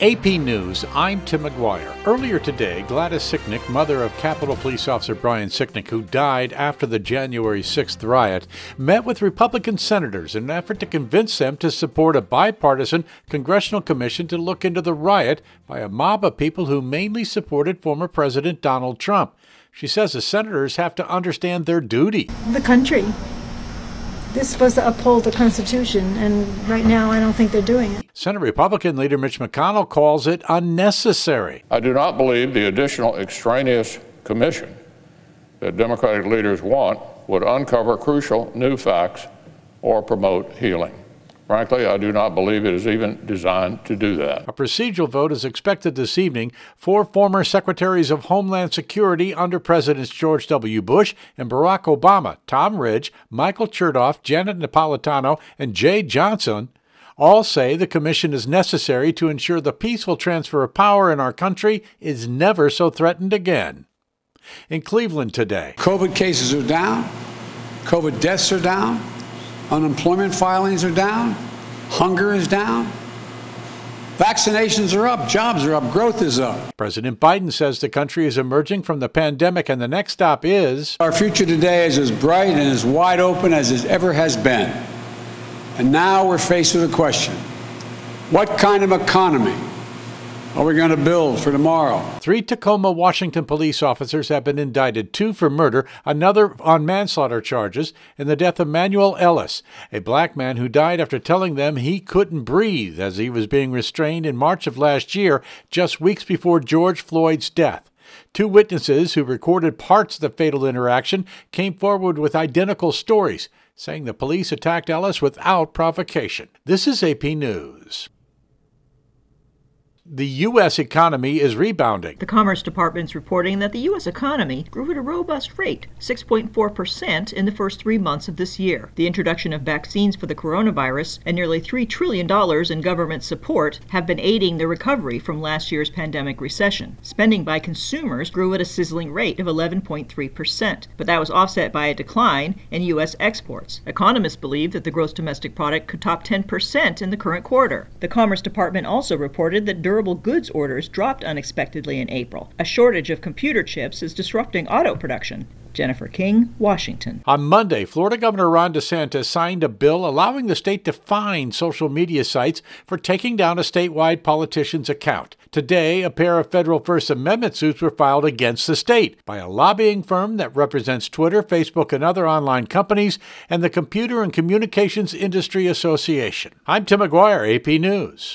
AP News, I'm Tim McGuire. Earlier today, Gladys Sicknick, mother of Capitol Police Officer Brian Sicknick, who died after the January 6th riot, met with Republican senators in an effort to convince them to support a bipartisan congressional commission to look into the riot by a mob of people who mainly supported former President Donald Trump. She says the senators have to understand their duty. The country. This is supposed to uphold the Constitution, and right now I don't think they're doing it. Senate Republican leader Mitch McConnell calls it unnecessary. I do not believe the additional extraneous commission that Democratic leaders want would uncover crucial new facts or promote healing. Frankly, I do not believe it is even designed to do that. A procedural vote is expected this evening. 4 former secretaries of Homeland Security under Presidents George W. Bush and Barack Obama, Tom Ridge, Michael Chertoff, Janet Napolitano, and Jeh Johnson, all say the commission is necessary to ensure the peaceful transfer of power in our country is never so threatened again. In Cleveland today, COVID cases are down, COVID deaths are down, unemployment filings are down, hunger is down, vaccinations are up, jobs are up, growth is up. President Biden says the country is emerging from the pandemic and the next stop is... Our future today is as bright and as wide open as it ever has been. And now we're faced with a question. What kind of economy are we going to build for tomorrow? 3 Tacoma, Washington police officers have been indicted, 2 for murder, another on manslaughter charges, in the death of Manuel Ellis, a black man who died after telling them he couldn't breathe as he was being restrained in March of last year, just weeks before George Floyd's death. 2 witnesses who recorded parts of the fatal interaction came forward with identical stories, saying the police attacked Ellis without provocation. This is AP News. The U.S. economy is rebounding. The Commerce Department's reporting that the U.S. economy grew at a robust rate, 6.4% in the first 3 months of this year. The introduction of vaccines for the coronavirus and nearly $3 trillion in government support have been aiding the recovery from last year's pandemic recession. Spending by consumers grew at a sizzling rate of 11.3%, but that was offset by a decline in U.S. exports. Economists believe that the gross domestic product could top 10% in the current quarter. The Commerce Department also reported that durable goods orders dropped unexpectedly in April. A shortage of computer chips is disrupting auto production. Jennifer King, Washington. On Monday, Florida Governor Ron DeSantis signed a bill allowing the state to fine social media sites for taking down a statewide politician's account. Today, a pair of federal First Amendment suits were filed against the state by a lobbying firm that represents Twitter, Facebook, and other online companies, and the Computer and Communications Industry Association. I'm Tim McGuire, AP News.